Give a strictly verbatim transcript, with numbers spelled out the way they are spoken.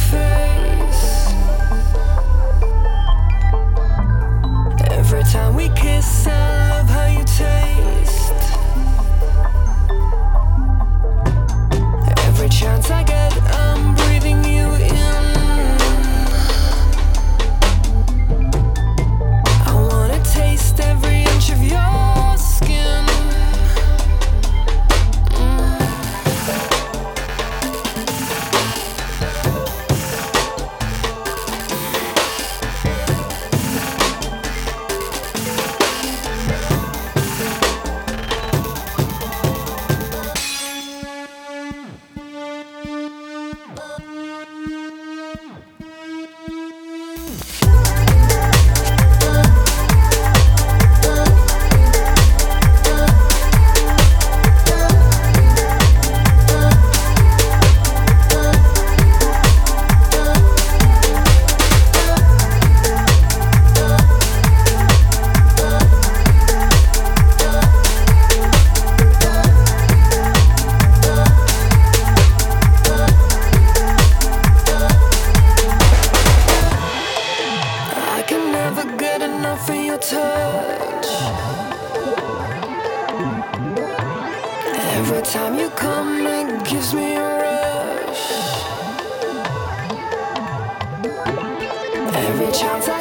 face. Every time we kiss, I love how you taste. Every chance I get, I'm breathing you in. I wanna taste every inch of your skin. Enough of your touch. Every time you come, it gives me a rush. Every chance I